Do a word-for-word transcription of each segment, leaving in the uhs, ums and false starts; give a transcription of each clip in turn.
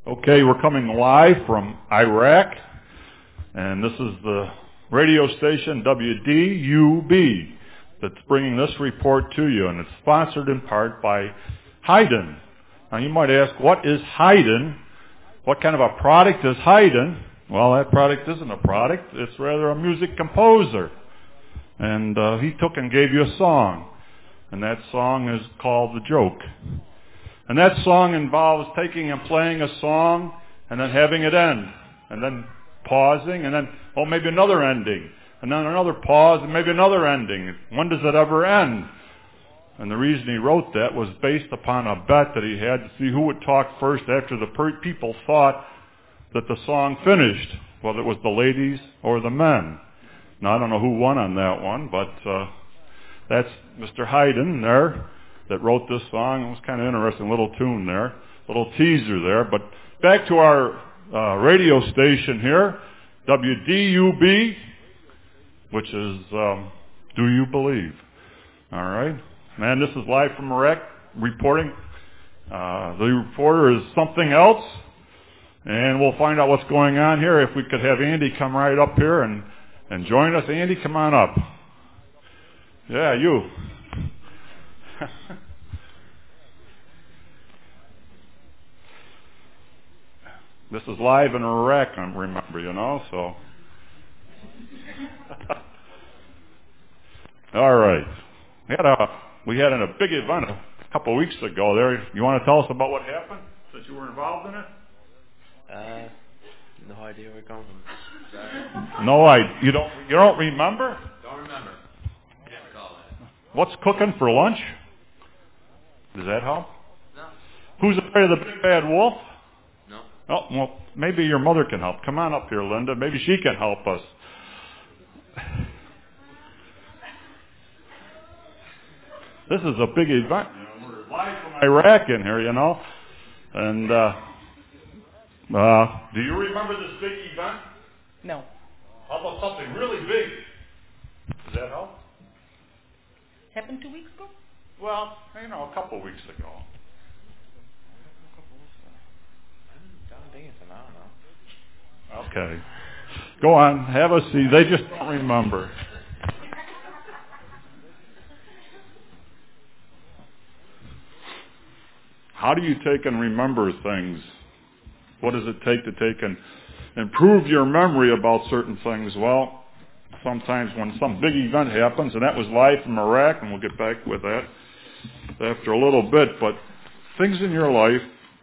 Okay, we're coming live from Iraq, and this is the radio station W D U B that's bringing this report to you, and it's sponsored in part by Haydn. Now you might ask, what is Haydn? What kind of a product is Haydn? Well, that product isn't a product. It's rather a music composer. And uh, he took and gave you a song, and that song is called The Joke. And that song involves taking and playing a song and then having it end, and then pausing, and then, oh, maybe another ending, and then another pause, and maybe another ending. When does it ever end? And the reason he wrote that was based upon a bet that he had to see who would talk first after the per- people thought that the song finished, whether it was the ladies or the men. Now, I don't know who won on that one, but uh, that's Mister Haydn there that wrote this song. It was kind of interesting, little tune there, little teaser there. But back to our uh, radio station here, W D U B, which is um, Do You Believe? All right. Man, this is live from Iraq reporting. Uh, the reporter is something else, and we'll find out what's going on here. If we could have Andy come right up here and, and join us. Andy, come on up. Yeah, you. This is live in Iraq, I remember, you know, so. All right. We had a we had a big event a couple of weeks ago there. You want to tell us about what happened, since you were involved in it? Uh, no idea where it comes from. No, I. You don't. You don't remember? Don't remember. Can't recall that. What's cooking for lunch? Does that help? No. Who's afraid of the big bad wolf? No. Oh, well, maybe your mother can help. Come on up here, Linda. Maybe she can help us. This is a big event. You know, we're live from Iraq in here, you know. And uh, uh, do you remember this big event? No. How about something really big? Does that help? Happened two weeks ago? Well, you know, a couple weeks ago. Don't think it's an I don't know. Okay. Go on. Have a seat. They just don't remember. How do you take and remember things? What does it take to take and improve your memory about certain things? Well, sometimes when some big event happens, and that was live from Iraq, and we'll get back with that after a little bit, but things in your life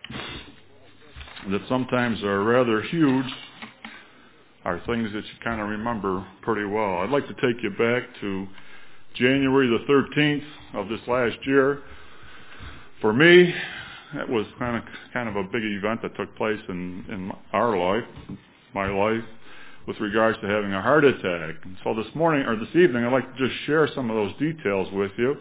that sometimes are rather huge are things that you kind of remember pretty well. I'd like to take you back to January the thirteenth of this last year. For me, that was kind of kind of a big event that took place in, in our life, my life, with regards to having a heart attack. And so this morning, or this evening, I'd like to just share some of those details with you.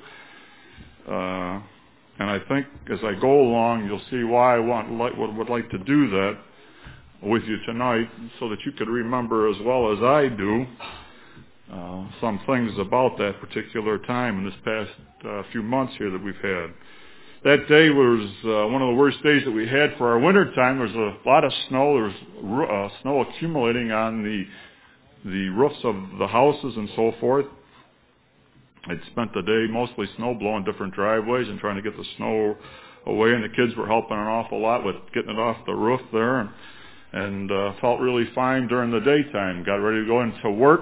Uh, and I think as I go along, you'll see why I want, like, would, would like to do that with you tonight, so that you could remember as well as I do uh, some things about that particular time in this past uh, few months here that we've had. That day was uh, one of the worst days that we had for our winter time. There was a lot of snow. There was uh, snow accumulating on the the roofs of the houses and so forth. I'd spent the day mostly snow blowing different driveways and trying to get the snow away, and the kids were helping an awful lot with getting it off the roof there, and, and uh, felt really fine during the daytime. Got ready to go into work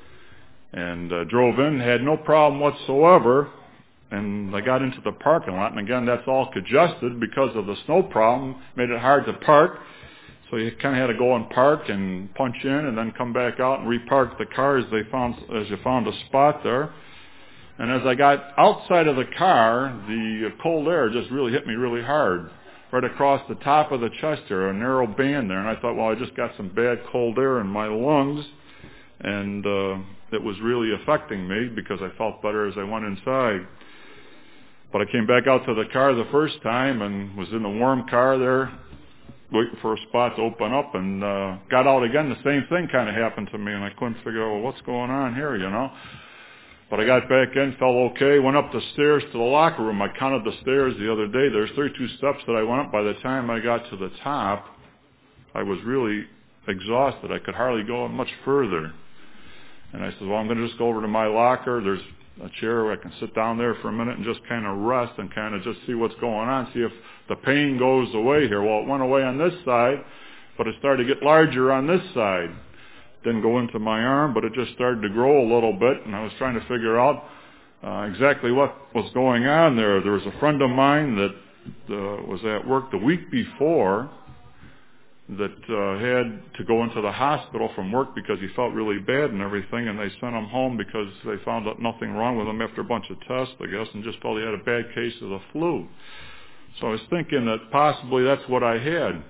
and uh, drove in, had no problem whatsoever. And I got into the parking lot, and again, that's all congested because of the snow problem. Made it hard to park, so you kind of had to go and park and punch in, and then come back out and repark the car as they found as you found a spot there. And as I got outside of the car, the cold air just really hit me really hard, right across the top of the chest there, a narrow band there. And I thought, well, I just got some bad cold air in my lungs, and uh, it was really affecting me because I felt better as I went inside. But I came back out to the car the first time and was in the warm car there, waiting for a spot to open up, and uh, got out again. The same thing kind of happened to me, and I couldn't figure out, well, what's going on here, you know. But I got back in, felt okay, went up the stairs to the locker room. I counted the stairs the other day. There's thirty-two steps that I went up. By the time I got to the top, I was really exhausted. I could hardly go much further. And I said, well, I'm going to just go over to my locker. There's a chair where I can sit down there for a minute and just kind of rest and kind of just see what's going on, see if the pain goes away here. Well, it went away on this side, but it started to get larger on this side. Didn't go into my arm, but it just started to grow a little bit, and I was trying to figure out uh, exactly what was going on there. There was a friend of mine that uh, was at work the week before that uh, had to go into the hospital from work because he felt really bad and everything, and they sent him home because they found out nothing wrong with him after a bunch of tests, I guess, and just felt he had a bad case of the flu. So I was thinking that possibly that's what I had.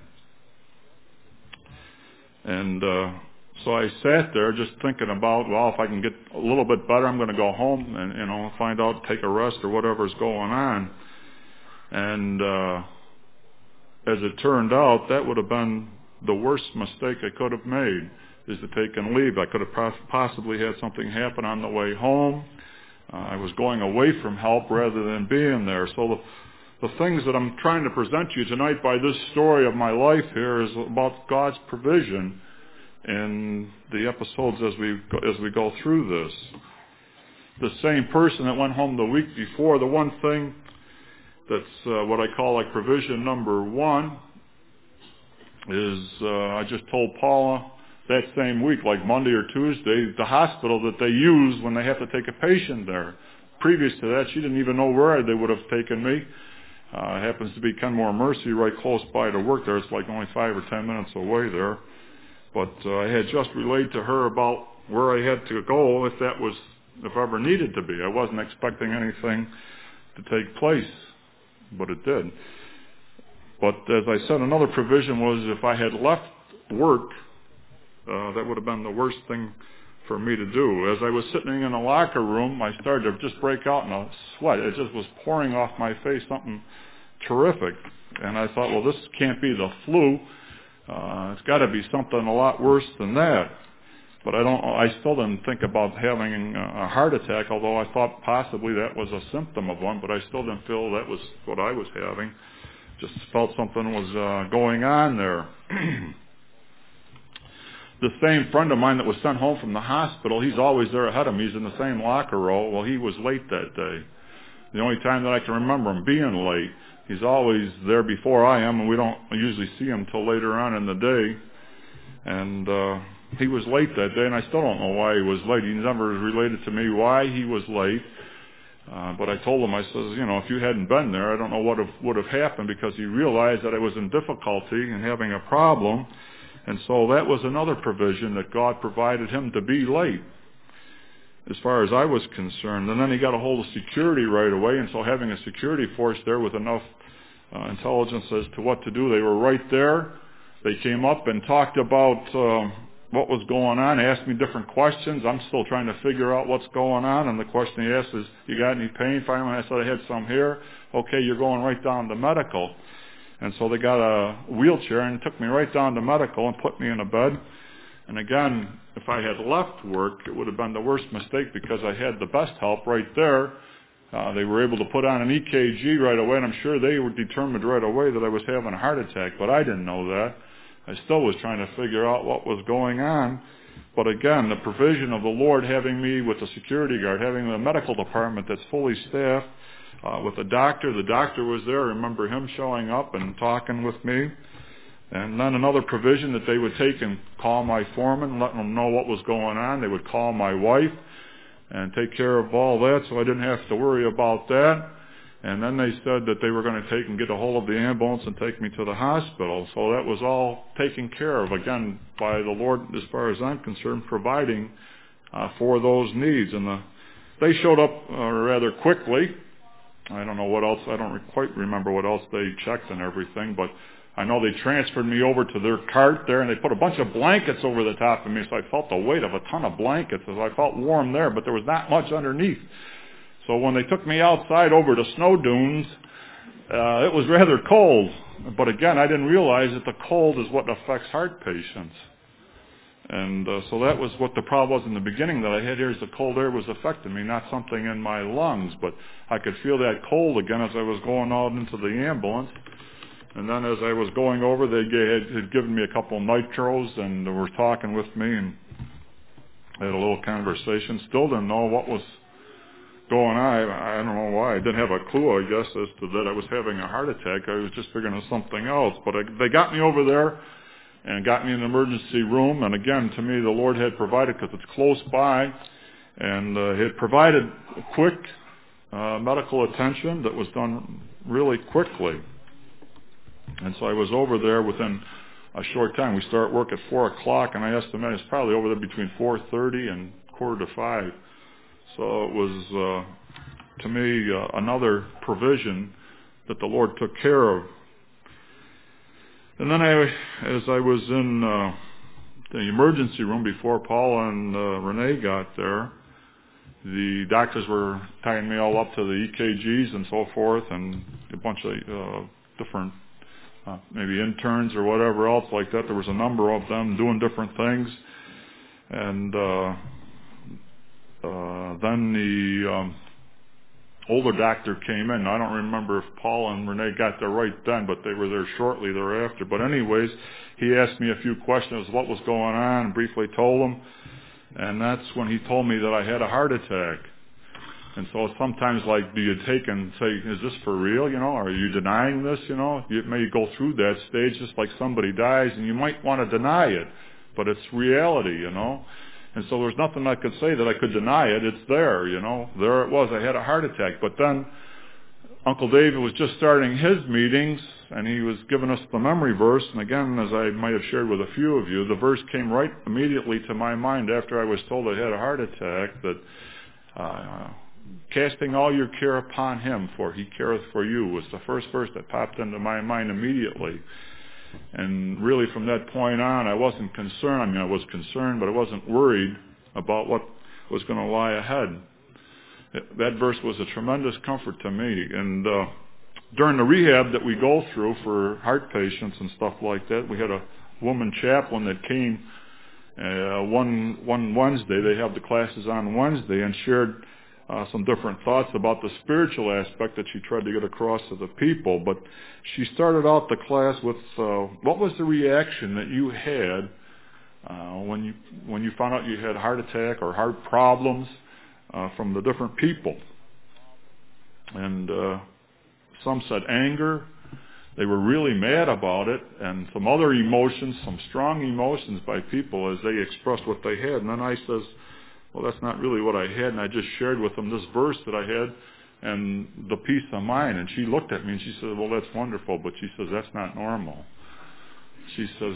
And uh, so I sat there just thinking about, well, if I can get a little bit better, I'm going to go home and, you know, find out, take a rest or whatever's going on. And uh, as it turned out, that would have been the worst mistake I could have made, is to take and leave. I could have possibly had something happen on the way home. Uh, I was going away from help rather than being there. So the, the things that I'm trying to present to you tonight by this story of my life here is about God's provision in the episodes as we go, as we go through this. The same person that went home the week before, the one thing that's uh, what I call like provision number one is uh, I just told Paula that same week, like Monday or Tuesday, the hospital that they use when they have to take a patient there. Previous to that, she didn't even know where they would have taken me. Uh, it happens to be Kenmore Mercy right close by to work there. It's like only five or ten minutes away there. But uh, I had just relayed to her about where I had to go if that was, if ever needed to be. I wasn't expecting anything to take place, but it did. But as I said, another provision was if I had left work, uh, that would have been the worst thing for me to do. As I was sitting in a locker room, I started to just break out in a sweat. It just was pouring off my face, something terrific. And I thought, well, this can't be the flu. Uh, it's got to be something a lot worse than that. But I don't. I still didn't think about having a heart attack, although I thought possibly that was a symptom of one. But I still didn't feel that was what I was having. Just felt something was uh, going on there. The same friend of mine that was sent home from the hospital, he's always there ahead of me. He's in the same locker row. Well, he was late that day. The only time that I can remember him being late. He's always there before I am, and we don't usually see him till later on in the day. And uh, he was late that day, and I still don't know why he was late. He never related to me why he was late. Uh, but I told him, I says, you know, if you hadn't been there, I don't know what have, would have happened, because he realized that I was in difficulty and having a problem. And so that was another provision that God provided him to be late, as far as I was concerned. And then he got a hold of security right away, and so having a security force there with enough uh, intelligence as to what to do, they were right there. They came up and talked about uh, what was going on, asked me different questions. I'm still trying to figure out what's going on, and the question he asked is, you got any pain? Finally, I said I had some here. Okay, you're going right down to medical. And so they got a wheelchair and took me right down to medical and put me in a bed. And again, if I had left work, it would have been the worst mistake, because I had the best help right there. Uh, they were able to put on an E K G right away, and I'm sure they were determined right away that I was having a heart attack, but I didn't know that. I still was trying to figure out what was going on. But again, the provision of the Lord having me with the security guard, having the medical department that's fully staffed, uh, with the doctor. The doctor was there. I remember him showing up and talking with me. And then another provision that they would take and call my foreman, letting them know what was going on. They would call my wife and take care of all that, so I didn't have to worry about that. And then they said that they were going to take and get a hold of the ambulance and take me to the hospital. So that was all taken care of, again, by the Lord, as far as I'm concerned, providing uh, for those needs. And the, they showed up uh, rather quickly. I don't know what else. I don't re- quite remember what else they checked and everything, but I know they transferred me over to their cart there, and they put a bunch of blankets over the top of me, so I felt the weight of a ton of blankets. So I felt warm there, but there was not much underneath. So when they took me outside over to snow dunes, uh, it was rather cold. But again, I didn't realize that the cold is what affects heart patients. And uh, so that was what the problem was in the beginning that I had here, is the cold air was affecting me, not something in my lungs. But I could feel that cold again as I was going out into the ambulance. And then as I was going over, they had, had given me a couple of nitros and were talking with me and had a little conversation. Still didn't know what was going on. I, I don't know why. I didn't have a clue, I guess, as to that I was having a heart attack. I was just figuring it was something else. But I, they got me over there and got me in the emergency room. And again, to me, the Lord had provided, because it's close by, and uh, had provided quick uh, medical attention that was done really quickly. And so I was over there within a short time. We start work at four o'clock, and I estimate it's probably over there between four thirty and quarter to five. So it was, uh, to me, uh, another provision that the Lord took care of. And then I, as I was in uh, the emergency room before Paula and uh, Renee got there, the doctors were tying me all up to the E K Gs and so forth, and a bunch of uh, different Uh, maybe interns or whatever else like that. There was a number of them doing different things. And uh, uh, then the um, older doctor came in. I don't remember if Paul and Renee got there right then, but they were there shortly thereafter. But anyways, he asked me a few questions, what was going on, and briefly told him. And that's when he told me that I had a heart attack. And so sometimes, like, do you take and say, is this for real, you know? Are you denying this, you know? You may go through that stage just like somebody dies, and you might want to deny it, but it's reality, you know? And so there's nothing I could say that I could deny it. It's there, you know? There it was. I had a heart attack. But then Uncle David was just starting his meetings, and he was giving us the memory verse. And again, as I might have shared with a few of you, the verse came right immediately to my mind after I was told I had a heart attack, that uh, casting all your care upon him, for he careth for you, was the first verse that popped into my mind immediately. And really from that point on, I wasn't concerned. I mean, I was concerned, but I wasn't worried about what was going to lie ahead. That verse was a tremendous comfort to me. And uh, during the rehab that we go through for heart patients and stuff like that, we had a woman chaplain that came uh, one one Wednesday. They have the classes on Wednesday, and shared Uh, some different thoughts about the spiritual aspect that she tried to get across to the people. But she started out the class with, uh, what was the reaction that you had uh, when you when you found out you had a heart attack or heart problems uh, from the different people? And uh, some said anger. They were really mad about it, and some other emotions, some strong emotions by people as they expressed what they had. And then I says, well, that's not really what I had, and I just shared with them this verse that I had and the peace of mind. And she looked at me and she said, well, that's wonderful, but she says, that's not normal. She says,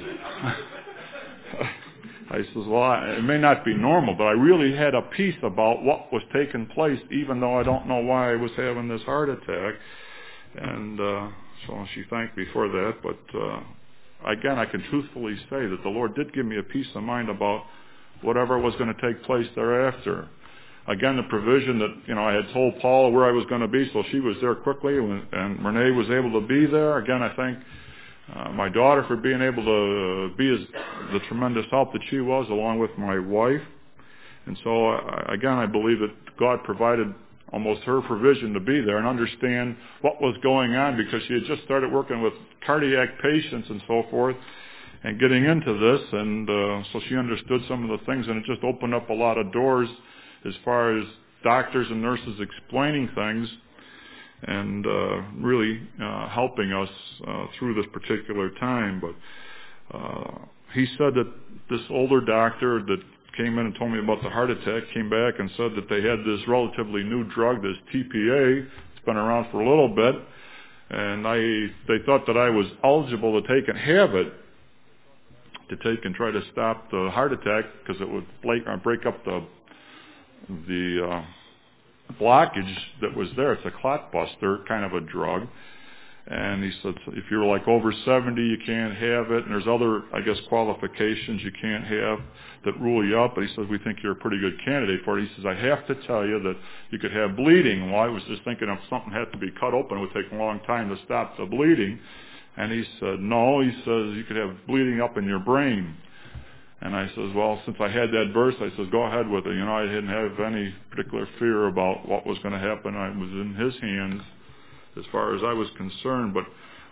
I says, well, I, it may not be normal, but I really had a peace about what was taking place, even though I don't know why I was having this heart attack. And uh, so she thanked me for that. But uh, again, I can truthfully say that the Lord did give me a peace of mind about whatever was going to take place thereafter. Again, the provision that, you know, I had told Paula where I was going to be, so she was there quickly, and Renee was able to be there. Again, I thank uh, my daughter for being able to be as the tremendous help that she was, along with my wife. And so, uh, again, I believe that God provided almost her provision to be there and understand what was going on, because she had just started working with cardiac patients and so forth, and getting into this, and uh, so she understood some of the things, and it just opened up a lot of doors as far as doctors and nurses explaining things and uh, really uh, helping us uh, through this particular time. But uh, he said that this older doctor that came in and told me about the heart attack came back and said that they had this relatively new drug, this T P A. It's been around for a little bit, and I they thought that I was eligible to take and have it, to take and try to stop the heart attack, because it would break up the the uh, blockage that was there. It's a clot buster kind of a drug. And he said, if you're like over seventy, you can't have it. And there's other, I guess, qualifications you can't have that rule you up. But he says, we think you're a pretty good candidate for it. He says, I have to tell you that you could have bleeding. Well, I was just thinking if something had to be cut open, it would take a long time to stop the bleeding. And he said, no, he says, you could have bleeding up in your brain. And I says, well, since I had that verse, I says, go ahead with it. You know, I didn't have any particular fear about what was going to happen. I was in his hands as far as I was concerned. But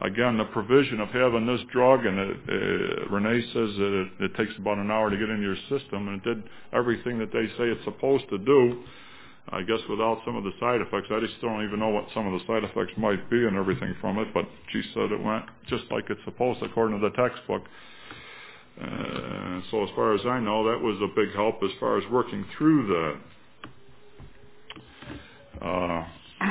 again, the provision of having this drug, and it, uh, Renee says that it, it takes about an hour to get into your system, and it did everything that they say it's supposed to do. I guess without some of the side effects. I just don't even know what some of the side effects might be and everything from it, but she said it went just like it's supposed to according to the textbook. Uh, so as far as I know, that was a big help as far as working through that. Uh,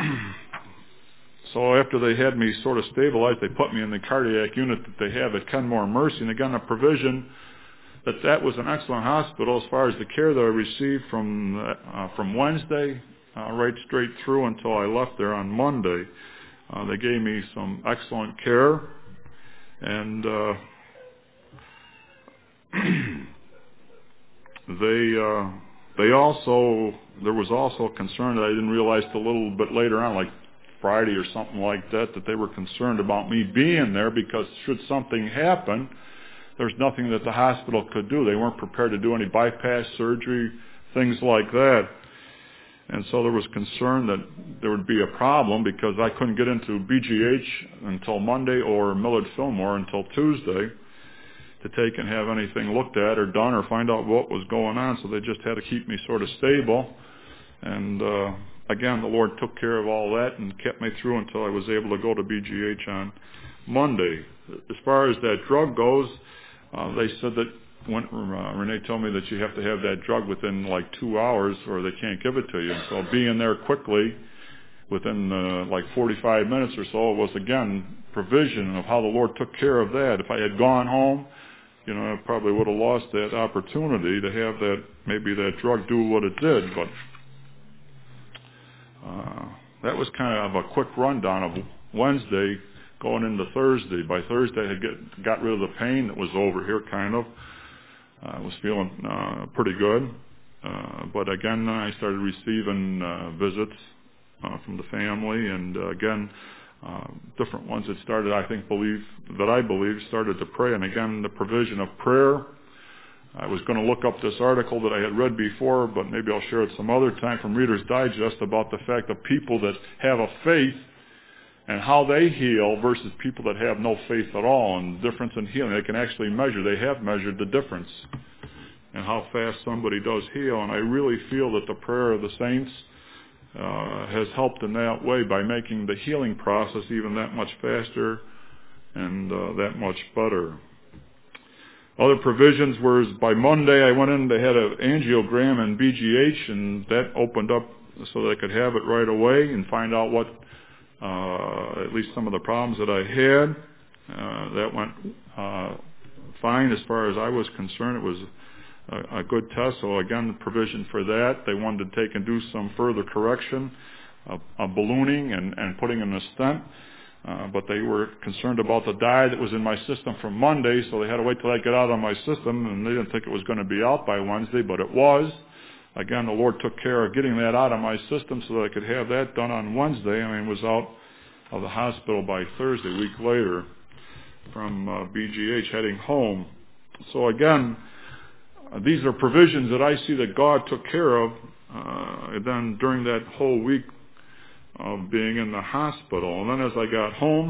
so after they had me sort of stabilized, they put me in the cardiac unit that they have at Kenmore Mercy, and again, a provision that that was an excellent hospital as far as the care that I received from uh, from Wednesday uh, right straight through until I left there on Monday. Uh, they gave me some excellent care, and uh, they uh, they also there was also concern that I didn't realize till a little bit later on, like Friday or something like that, that they were concerned about me being there because should something happen, there's nothing that the hospital could do. They weren't prepared to do any bypass surgery, things like that. And so there was concern that there would be a problem because I couldn't get into B G H until Monday or Millard Fillmore until Tuesday to take and have anything looked at or done or find out what was going on. So they just had to keep me sort of stable. And uh, again, the Lord took care of all that and kept me through until I was able to go to B G H on Monday. As far as that drug goes, Uh, they said that when uh, Renee told me that you have to have that drug within like two hours or they can't give it to you. And so being there quickly within uh, like forty-five minutes or so was again provision of how the Lord took care of that. If I had gone home, you know, I probably would have lost that opportunity to have that, maybe that drug do what it did. But uh, that was kind of a quick rundown of Wednesday going into Thursday. By Thursday, I had get, got rid of the pain that was over here, kind of. I was feeling uh, pretty good. Uh, but again, I started receiving uh, visits uh, from the family, and uh, again, uh, different ones that started, I think, believe that I believe started to pray. And again, the provision of prayer. I was going to look up this article that I had read before, but maybe I'll share it some other time from Reader's Digest about the fact of people that have a faith and how they heal versus people that have no faith at all, and the difference in healing. They can actually measure. They have measured the difference and how fast somebody does heal. And I really feel that the prayer of the saints uh, has helped in that way by making the healing process even that much faster and uh, that much better. Other provisions were by Monday I went in, they had an angiogram in B G H, and that opened up so they could have it right away and find out what Uh, at least some of the problems that I had. Uh, that went uh, fine as far as I was concerned. It was a, a good test. So again, the provision for that. They wanted to take and do some further correction of, of ballooning and, and putting in a stent. Uh, but they were concerned about the dye that was in my system from Monday, so they had to wait till I got out of my system, and they didn't think it was going to be out by Wednesday, but it was. Again, the Lord took care of getting that out of my system so that I could have that done on Wednesday. I mean, was out of the hospital by Thursday, a week later, from uh, B G H heading home. So again, uh, these are provisions that I see that God took care of uh, and then during that whole week of being in the hospital. And then as I got home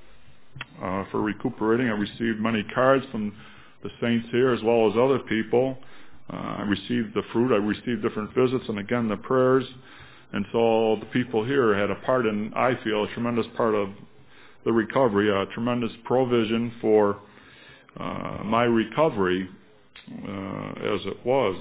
uh, for recuperating, I received many cards from the saints here as well as other people. Uh, I received the fruit. I received different visits, and again, the prayers. And so the people here had a part in, I feel, a tremendous part of the recovery, a tremendous provision for uh, my recovery uh, as it was.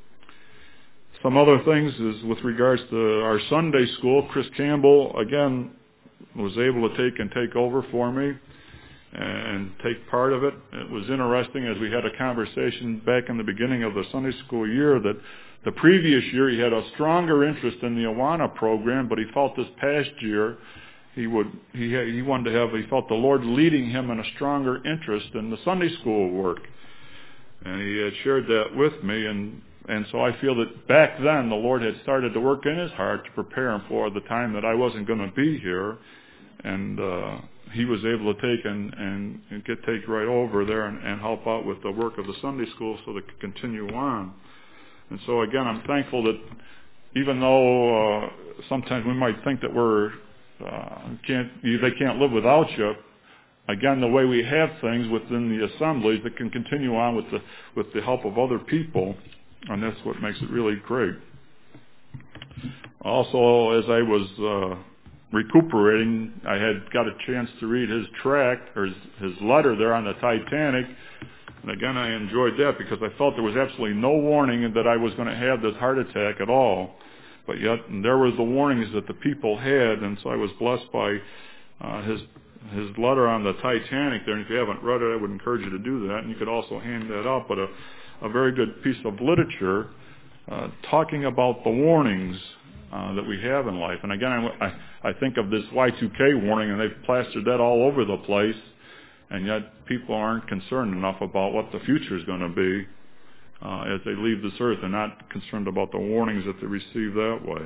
Some other things is with regards to our Sunday school. Chris Campbell, again, was able to take and take over for me and take part of it. It was interesting as we had a conversation back in the beginning of the Sunday school year that the previous year he had a stronger interest in the Awana program, but he felt this past year he would he had, he wanted to have he felt the Lord leading him in a stronger interest in the Sunday school work, and he had shared that with me, and and so I feel that back then the Lord had started to work in his heart to prepare him for the time that I wasn't going to be here, and uh, he was able to take and, and, and get take right over there and, and help out with the work of the Sunday school so they could continue on. And so again, I'm thankful that even though uh, sometimes we might think that we're uh, can't they can't live without you, again, the way we have things within the assemblies that can continue on with the with the help of other people, and that's what makes it really great. Also, as I was uh, recuperating, I had got a chance to read his tract, or his, his letter there on the Titanic, and again, I enjoyed that because I felt there was absolutely no warning that I was going to have this heart attack at all. But yet, there were the warnings that the people had, and so I was blessed by uh, his his letter on the Titanic there. And if you haven't read it, I would encourage you to do that. And you could also hand that out. But a, a very good piece of literature uh, talking about the warnings uh, that we have in life. And again, I, I, I think of this Y two K warning, and they've plastered that all over the place. And yet, people aren't concerned enough about what the future is going to be. Uh, as they leave this earth, they're not concerned about the warnings that they receive that way.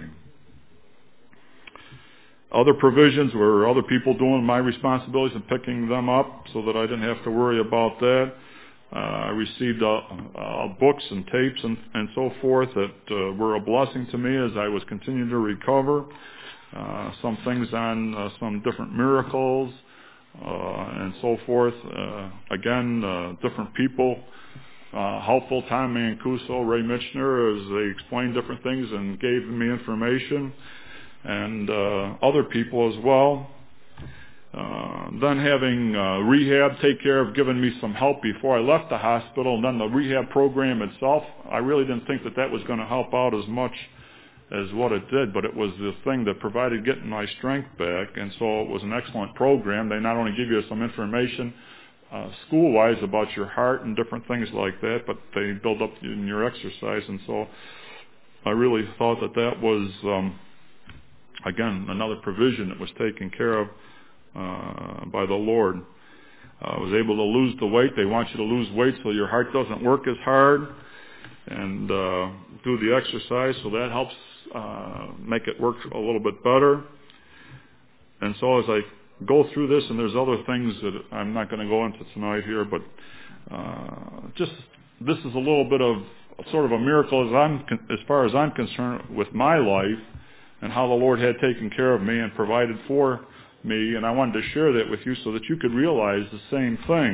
Other provisions were other people doing my responsibilities and picking them up so that I didn't have to worry about that. Uh, I received uh, uh, books and tapes and, and so forth that uh, were a blessing to me as I was continuing to recover. Uh, some things on uh, some different miracles uh, and so forth. Uh, again, uh, different people. Uh, helpful, Tom Mancuso, Ray Michener, as they explained different things and gave me information, and uh, other people as well. Uh, then having uh, rehab take care of giving me some help before I left the hospital, and then the rehab program itself, I really didn't think that that was going to help out as much as what it did, but it was the thing that provided getting my strength back, and so it was an excellent program. They not only give you some information Uh, school-wise about your heart and different things like that, but they build up in your exercise, and so I really thought that that was, um, again, another provision that was taken care of uh, by the Lord. I uh, was able to lose the weight. They want you to lose weight so your heart doesn't work as hard, and uh, do the exercise, so that helps uh, make it work a little bit better. And so as I go through this, and there's other things that I'm not going to go into tonight here, but uh, just this is a little bit of sort of a miracle as I'm as far as I'm concerned with my life and how the Lord had taken care of me and provided for me, and I wanted to share that with you so that you could realize the same thing.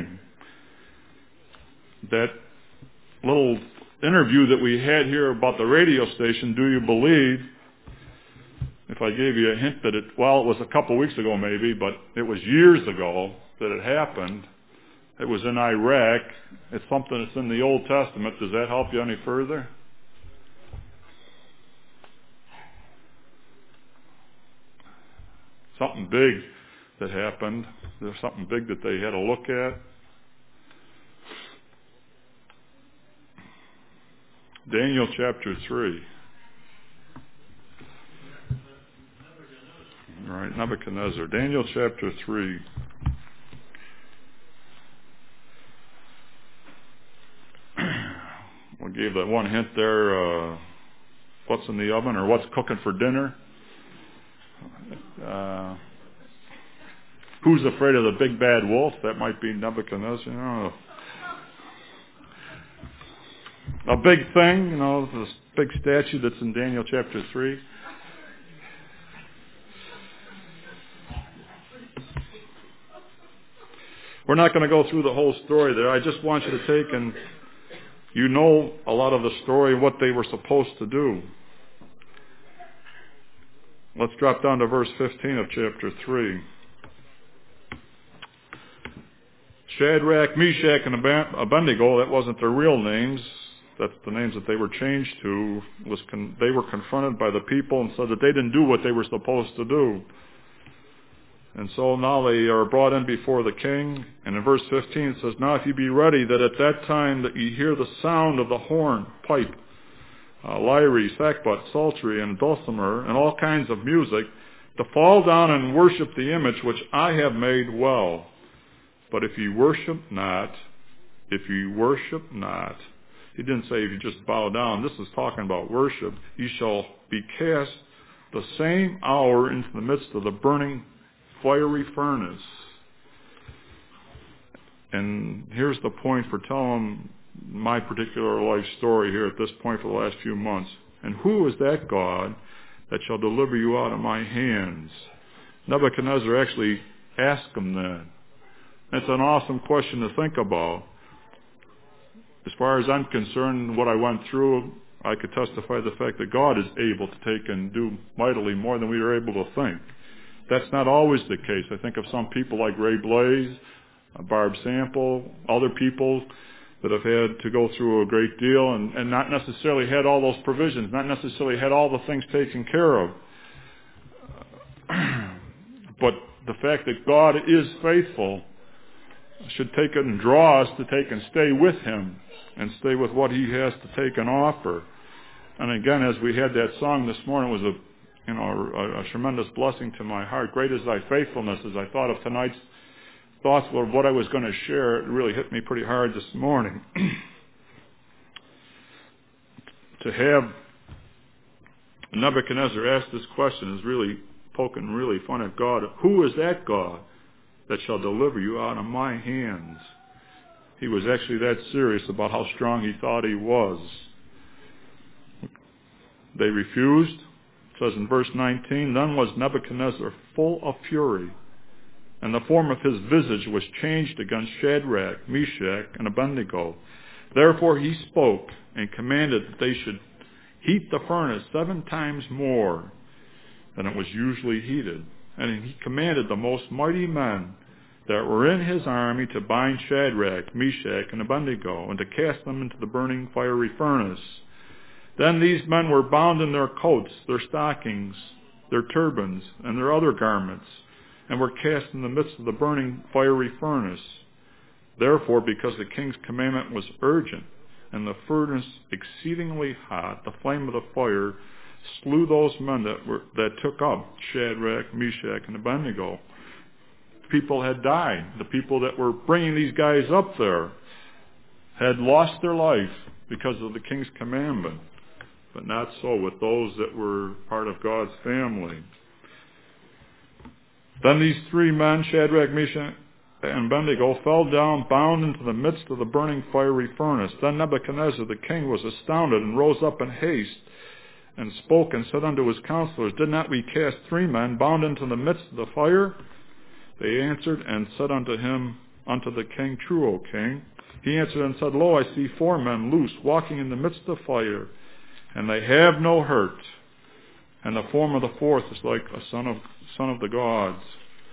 That little interview that we had here about the radio station, Do You Believe? If I gave you a hint that it, well, it was a couple weeks ago maybe, but it was years ago that it happened. It was in Iraq. It's something that's in the Old Testament. Does that help you any further? Something big that happened. There's something big that they had to look at. Daniel chapter three. All right, Nebuchadnezzar. Daniel chapter three. We gave that one hint there, uh, what's in the oven or what's cooking for dinner. Uh, who's afraid of the big bad wolf? That might be Nebuchadnezzar. You know, a big thing, you know, this big statue that's in Daniel chapter three. We're not going to go through the whole story there. I just want you to take and you know a lot of the story, what they were supposed to do. Let's drop down to verse fifteen of chapter three. Shadrach, Meshach, and Abednego, that wasn't their real names. That's the names that they were changed to. Was con- they were confronted by the people and said that they didn't do what they were supposed to do. And so now they are brought in before the king. And in verse fifteen it says, now if you be ready, that at that time that you hear the sound of the horn, pipe, uh, lyre, sackbut, psaltery, and dulcimer, and all kinds of music, to fall down and worship the image which I have made well. But if you worship not, if you worship not, he didn't say if you just bow down. This is talking about worship. You shall be cast the same hour into the midst of the burning fiery furnace. And here's the point for telling my particular life story here at this point for the last few months. And who is that God that shall deliver you out of my hands? Nebuchadnezzar actually asked him then. It's an awesome question to think about. As far as I'm concerned, what I went through, I could testify to the fact that God is able to take and do mightily more than we are able to think. That's not always the case. I think of some people like Ray Blaze, Barb Sample, other people that have had to go through a great deal and, and not necessarily had all those provisions, not necessarily had all the things taken care of. But the fact that God is faithful should take it and draw us to take and stay with Him and stay with what He has to take and offer. And again, as we had that song this morning, it was a, you know, a, a tremendous blessing to my heart. Great is Thy faithfulness. As I thought of tonight's thoughts of what I was going to share, it really hit me pretty hard this morning. To have Nebuchadnezzar ask this question is really poking really fun at God. Who is that God that shall deliver you out of my hands? He was actually that serious about how strong he thought he was. They refused. It says in verse nineteen, Then was Nebuchadnezzar full of fury, and the form of his visage was changed against Shadrach, Meshach, and Abednego. Therefore he spoke and commanded that they should heat the furnace seven times more than it was usually heated. And he commanded the most mighty men that were in his army to bind Shadrach, Meshach, and Abednego, and to cast them into the burning fiery furnace. Then these men were bound in their coats, their stockings, their turbans, and their other garments, and were cast in the midst of the burning fiery furnace. Therefore, because the king's commandment was urgent, and the furnace exceedingly hot, the flame of the fire slew those men that were that took up Shadrach, Meshach, and Abednego. People had died. The people that were bringing these guys up there had lost their life because of the king's commandment. But not so with those that were part of God's family. Then these three men, Shadrach, Meshach, and Abednego, fell down, bound into the midst of the burning fiery furnace. Then Nebuchadnezzar the king was astounded, and rose up in haste, and spoke and said unto his counselors, Did not we cast three men bound into the midst of the fire? They answered and said unto him, unto the king, True, O king. He answered and said, Lo, I see four men loose, walking in the midst of fire, and they have no hurt. And the form of the fourth is like a son of son of the gods.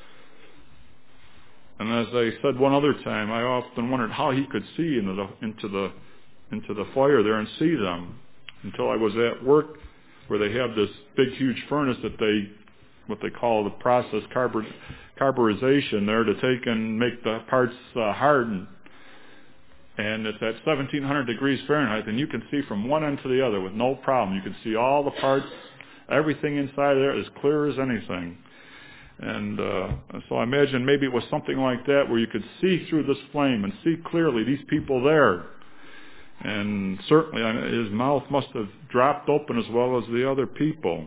And as I said one other time, I often wondered how he could see into the into the into the fire there and see them, until I was at work where they have this big, huge furnace that they, what they call the process carbur, carburization there to take and make the parts uh, harden. And it's at seventeen hundred degrees Fahrenheit, and you can see from one end to the other with no problem. You can see all the parts, everything inside there as clear as anything. And uh, so I imagine maybe it was something like that where you could see through this flame and see clearly these people there. And certainly his mouth must have dropped open as well as the other people.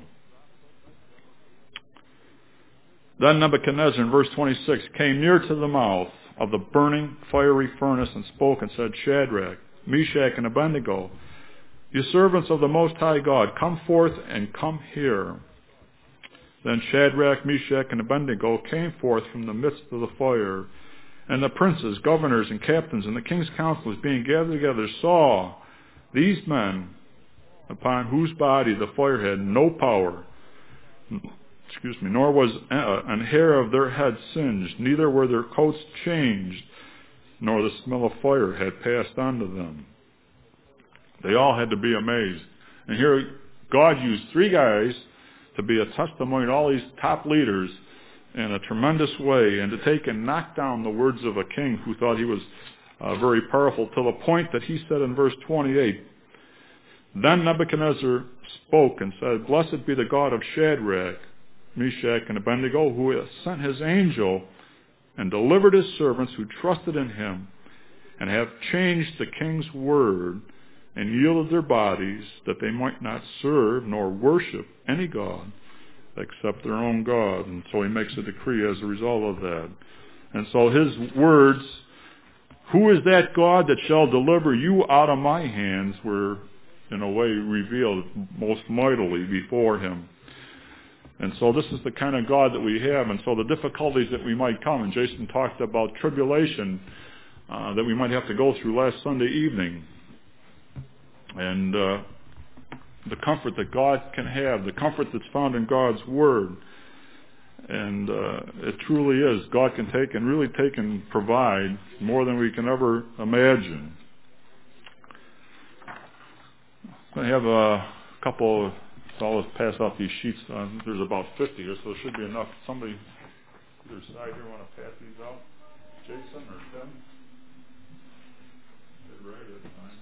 Then Nebuchadnezzar, in verse twenty-six, came near to the mouth of the burning fiery furnace and spoke and said, Shadrach, Meshach, and Abednego, you servants of the Most High God, come forth and come here. Then Shadrach, Meshach, and Abednego came forth from the midst of the fire. And the princes, governors, and captains, and the king's counselors, being gathered together, saw these men, upon whose body the fire had no power, excuse me, nor was an hair of their head singed, neither were their coats changed, nor the smell of fire had passed unto them. They all had to be amazed. And here God used three guys to be a testimony to all these top leaders in a tremendous way, and to take and knock down the words of a king who thought he was uh, very powerful, to the point that he said in verse twenty-eight, Then Nebuchadnezzar spoke and said, Blessed be the God of Shadrach, Meshach, and Abednego, who has sent his angel and delivered his servants who trusted in him, and have changed the king's word, and yielded their bodies, that they might not serve nor worship any god except their own God. And so he makes a decree as a result of that. And so his words, who is that God that shall deliver you out of my hands, were in a way revealed most mightily before him. And so this is the kind of God that we have. And so the difficulties that we might come, and Jason talked about tribulation uh, that we might have to go through last Sunday evening. And uh, the comfort that God can have, the comfort that's found in God's Word. And uh, it truly is. God can take and really take and provide more than we can ever imagine. I have a couple of, so I'll just pass out these sheets. Uh, there's about fifty here, so there should be enough. Somebody either side here want to pass these out? Jason or Tim? Get ready, that's fine.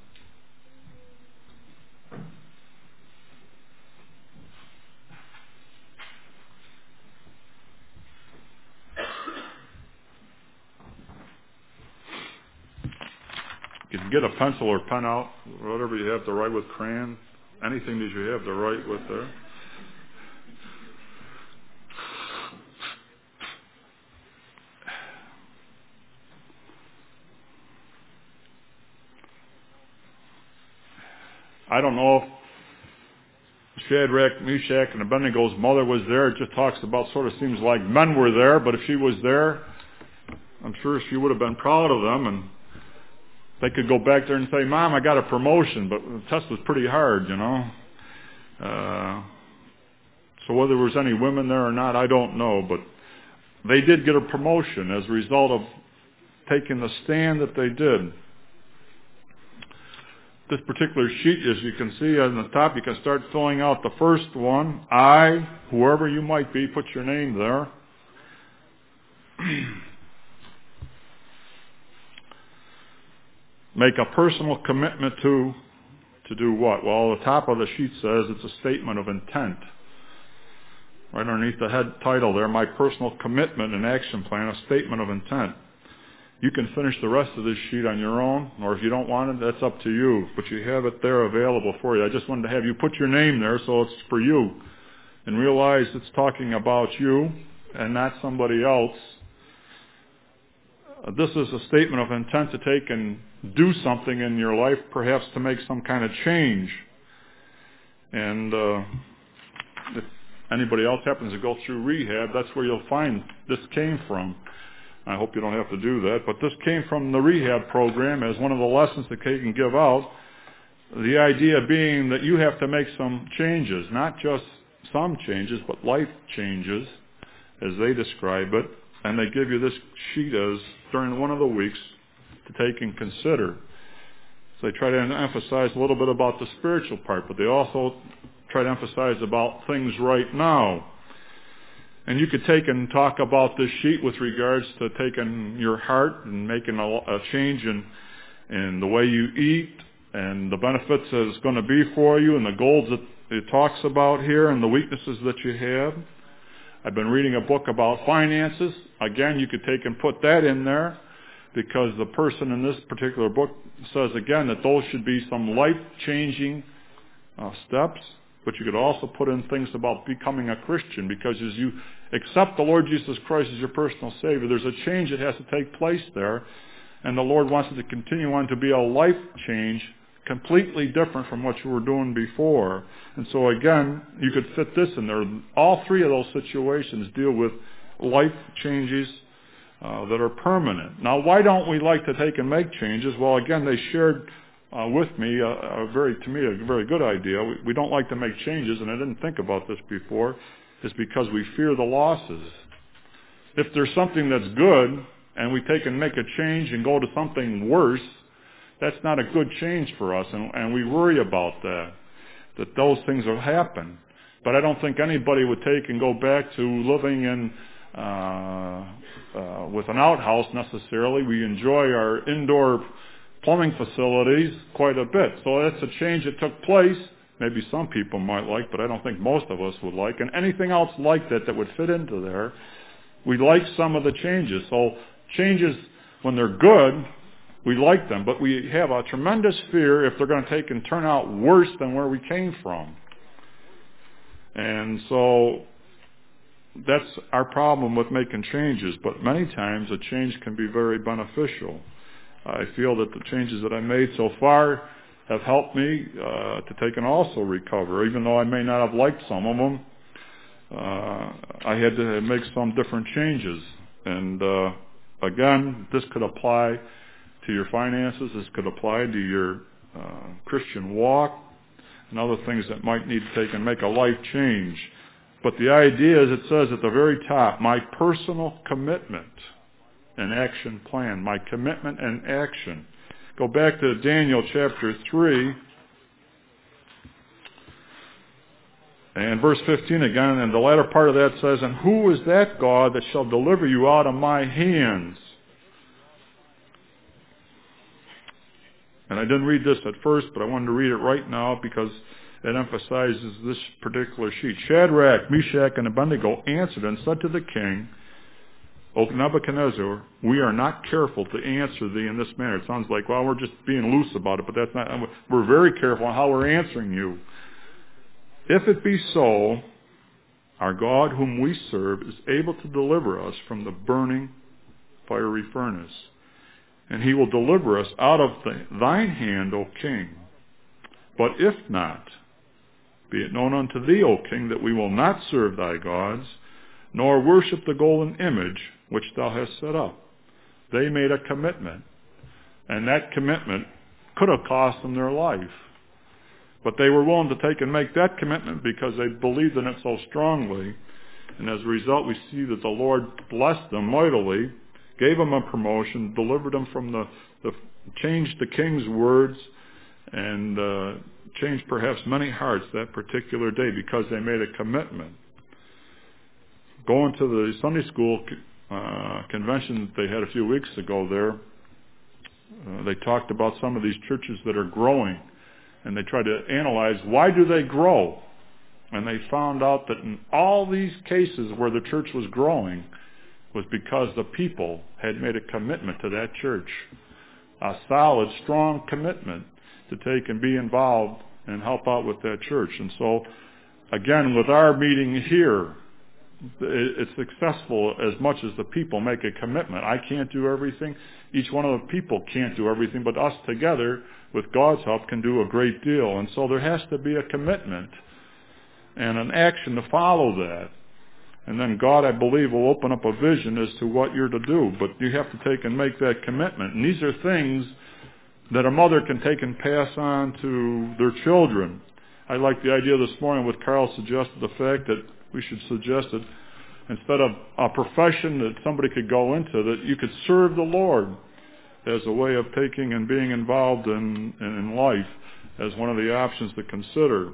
You can get a pencil or pen out, whatever you have to write with, crayon, anything that you have to write with there. I don't know if Shadrach, Meshach, and Abednego's mother was there. It just talks about, sort of seems like men were there, but if she was there, I'm sure she would have been proud of them, and they could go back there and say, Mom, I got a promotion, but the test was pretty hard, you know. Uh, so whether there was any women there or not, I don't know, but they did get a promotion as a result of taking the stand that they did. This particular sheet, as you can see on the top, you can start filling out the first one. I, whoever you might be, put your name there. Make a personal commitment to, to do what? Well, the top of the sheet says it's a statement of intent. Right underneath the head title there, my personal commitment and action plan, a statement of intent. You can finish the rest of this sheet on your own, or if you don't want it, that's up to you. But you have it there available for you. I just wanted to have you put your name there so it's for you. And realize it's talking about you and not somebody else. Uh, this is a statement of intent to take and do something in your life, perhaps to make some kind of change. And uh, if anybody else happens to go through rehab, that's where you'll find this came from. I hope you don't have to do that, but this came from the rehab program as one of the lessons that they can give out. The idea being that you have to make some changes, not just some changes, but life changes, as they describe it. And they give you this sheet as during one of the weeks to take and consider. So they try to emphasize a little bit about the spiritual part, but they also try to emphasize about things right now. And you could take and talk about this sheet with regards to taking your heart and making a, a change in, in the way you eat and the benefits that it's going to be for you and the goals that it talks about here and the weaknesses that you have. I've been reading a book about finances. Again, you could take and put that in there because the person in this particular book says, again, that those should be some life-changing uh, steps. But you could also put in things about becoming a Christian, because as you accept the Lord Jesus Christ as your personal Savior, there's a change that has to take place there, and the Lord wants it to continue on to be a life change, completely different from what you were doing before. And so again, you could fit this in there. All three of those situations deal with life changes uh, that are permanent. Now, why don't we like to take and make changes? Well, again, they shared Uh, with me, a, a very, to me, a very good idea. We, we don't like to make changes, and I didn't think about this before, is because we fear the losses. If there's something that's good, and we take and make a change and go to something worse, that's not a good change for us, and, and we worry about that, that those things will happen. But I don't think anybody would take and go back to living in uh, uh, with an outhouse necessarily. We enjoy our indoor plumbing facilities quite a bit. So that's a change that took place. Maybe some people might like, but I don't think most of us would like. And anything else like that that would fit into there, we like some of the changes. So changes, when they're good, we like them. But we have a tremendous fear if they're going to take and turn out worse than where we came from. And so that's our problem with making changes. But many times a change can be very beneficial. I feel that the changes that I made so far have helped me uh, to take and also recover, even though I may not have liked some of them. uh, I had to make some different changes. And uh, again, this could apply to your finances. This could apply to your uh, Christian walk and other things that might need to take and make a life change. But the idea is, it says at the very top, my personal commitment and action plan. My commitment and action. Go back to Daniel chapter three. And verse fifteen again, and the latter part of that says, and who is that God that shall deliver you out of my hands? And I didn't read this at first, but I wanted to read it right now because it emphasizes this particular sheet. Shadrach, Meshach, and Abednego answered and said to the king, O Nebuchadnezzar, we are not careful to answer thee in this manner. It sounds like, well, we're just being loose about it, but that's not. We're very careful on how we're answering you. If it be so, our God whom we serve is able to deliver us from the burning fiery furnace, and he will deliver us out of the, thine hand, O king. But if not, be it known unto thee, O king, that we will not serve thy gods, nor worship the golden image which thou hast set up. They made a commitment, and that commitment could have cost them their life. But they were willing to take and make that commitment because they believed in it so strongly. And as a result, we see that the Lord blessed them mightily, gave them a promotion, delivered them from the, the changed the king's words, and uh, changed perhaps many hearts that particular day because they made a commitment. Going to the Sunday school uh, convention that they had a few weeks ago there, uh, they talked about some of these churches that are growing. And they tried to analyze, why do they grow? And they found out that in all these cases where the church was growing was because the people had made a commitment to that church. A solid, strong commitment to take and be involved and help out with that church. And so, again, with our meeting here, it's successful as much as the people make a commitment. I can't do everything. Each one of the people can't do everything, but us together, with God's help, can do a great deal. And so there has to be a commitment and an action to follow that. And then God, I believe, will open up a vision as to what you're to do. But you have to take and make that commitment. And these are things that a mother can take and pass on to their children. I like the idea this morning what Carl suggested, the fact that we should suggest that instead of a profession that somebody could go into, that you could serve the Lord as a way of taking and being involved in, in life as one of the options to consider.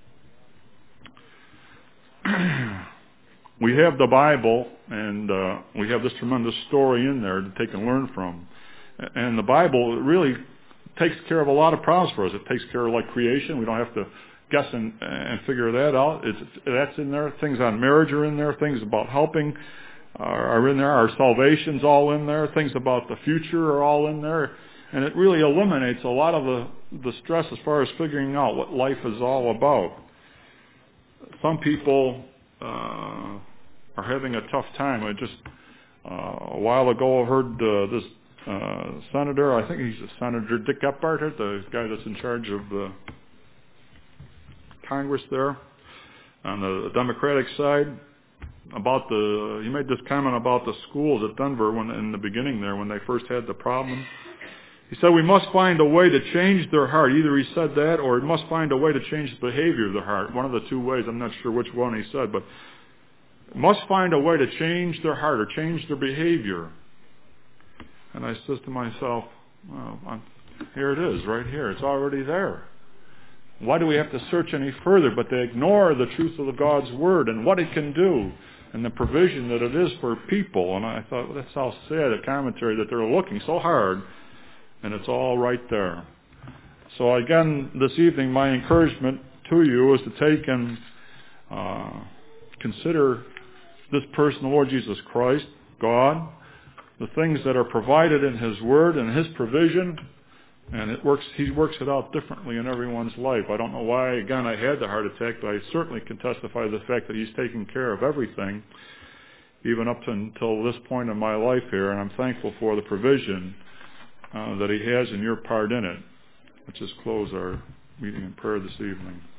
We have the Bible, and uh, we have this tremendous story in there to take and learn from. And the Bible really takes care of a lot of problems for us. It takes care of like creation. We don't have to guess and, and figure that out. It's, that's in there. Things on marriage are in there. Things about helping are, are in there. Our salvation's all in there. Things about the future are all in there. And it really eliminates a lot of the, the stress as far as figuring out what life is all about. Some people uh, are having a tough time. I just, uh, a while ago, I heard uh, this uh, senator, I think he's a Senator Dick Gephardt, the guy that's in charge of the Congress there, on the Democratic side, about the, he made this comment about the schools at Denver when in the beginning there, when they first had the problem. He said, we must find a way to change their heart. Either he said that, or we must find a way to change the behavior of the heart. One of the two ways, I'm not sure which one he said, but must find a way to change their heart or change their behavior. And I said to myself, well, I'm, here it is, right here. It's already there. Why do we have to search any further? But they ignore the truth of the God's Word and what it can do and the provision that it is for people. And I thought, well, that's how sad a commentary that they're looking so hard, and it's all right there. So again, this evening, my encouragement to you is to take and uh, consider this person, the Lord Jesus Christ, God, the things that are provided in His Word and His provision. And it works. He works it out differently in everyone's life. I don't know why, again, I had the heart attack, but I certainly can testify to the fact that He's taking care of everything, even up to until this point in my life here. And I'm thankful for the provision uh, that He has and your part in it. Let's just close our meeting in prayer this evening.